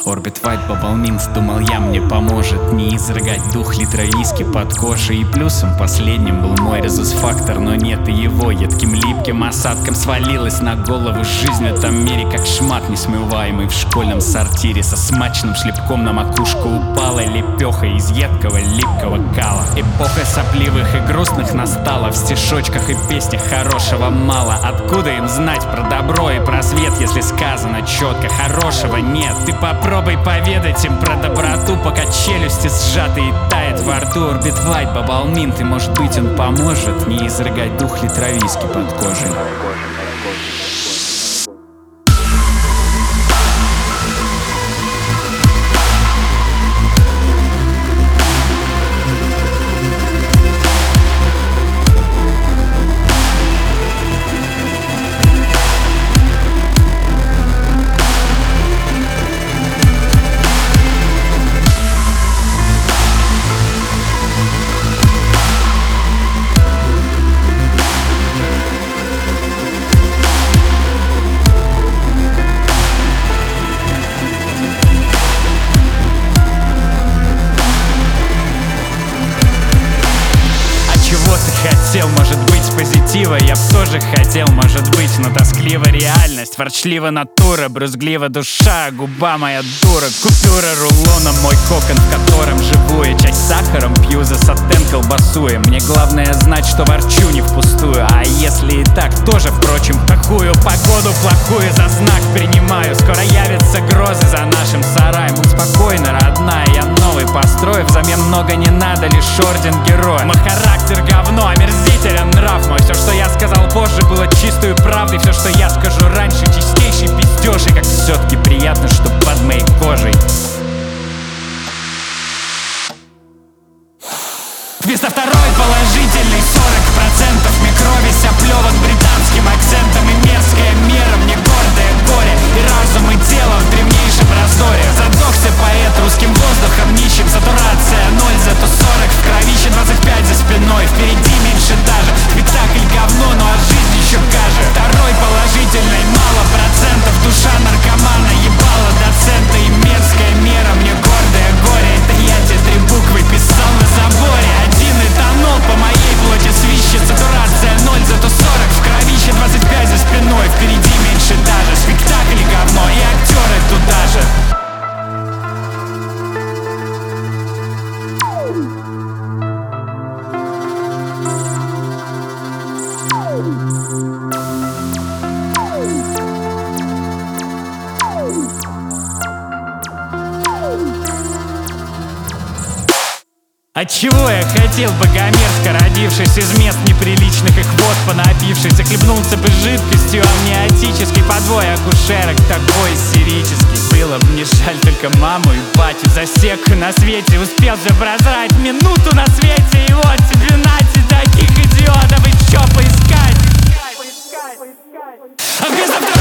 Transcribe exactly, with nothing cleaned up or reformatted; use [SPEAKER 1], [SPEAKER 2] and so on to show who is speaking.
[SPEAKER 1] Orbit White Bubble Mints, думал я, мне поможет не изрыгать дух литра виски под кожей. И плюсом последним был мой резус-фактор, но нет и его. Едким липким осадком свалилась на голову жизнь в этом мире, как шмат несмываемый в школьном сортире. Со смачным шлепком на макушку упала лепеха из едкого липкого кала. Эпоха сопливых и грустных настала. В стишочках и песнях хорошего мало. Откуда им знать про добро и про свет, если сказано четко? Хорошего нет. Ты попробуй поведать им про доброту, пока челюсти сжаты и тает во рту. Orbit White Bubble Mint, и может быть он поможет не изрыгать дух литра виски под кожей. Хотел, может быть, позитива, я б тоже хотел, может быть, но тосклива реальность, ворчлива натура, брюзглива душа, губа моя дура, купюра рулоном, мой кокон, в котором живу я, чай с сахаром пью, за сатен колбасуя. Мне главное знать, что ворчу не впустую, а если и так, тоже, впрочем, какую погоду плохую за знак принимаю. Скоро явятся грозы за нашим сараем. Будь спокойна, родная, я новый построю, взамен много не надо, лишь орден героя. Мой характер говно, омерзителен нрав мой. Все, что я сказал позже, было чистой правдой. Все, что я скажу раньше, чистейший пиздеж. И как все-таки приятно, что под моей кожей вместо второй положительный сорок процентов мне крови соплевок британским акцентом. И мерзкая мера мне гордое горе, и разум и тело в древнейшем раздоре. Задохся поэт русским воздухом нищим, сатурация ноль, зато сорок в кровище, двадцать пять за спиной, впереди меньше даже. Спектакль говно, но от жизни еще гаже. Второй положительной мало процентов, душа наркомана ебала доцента. И мерзкая мера мне гордое горе, это я те три буквы писал на заборе. Один этанол по моей плоти свищет, сатурация ноль, зато сорок в кровище, двадцать пять за спиной, впереди меньше даже. Спектакль говно и актеры туда же. Отчего я хотел, богомерзко родившись из мест неприличных и хвост понапившись, захлебнулся бы жидкостью амниотической подвой акушерок, такой истерический. Было бы мне жаль только маму и батю, засеку на свете успел же прозрать минуту на свете. И вот тебе нате таких идиотов, и чё поискать? А вместо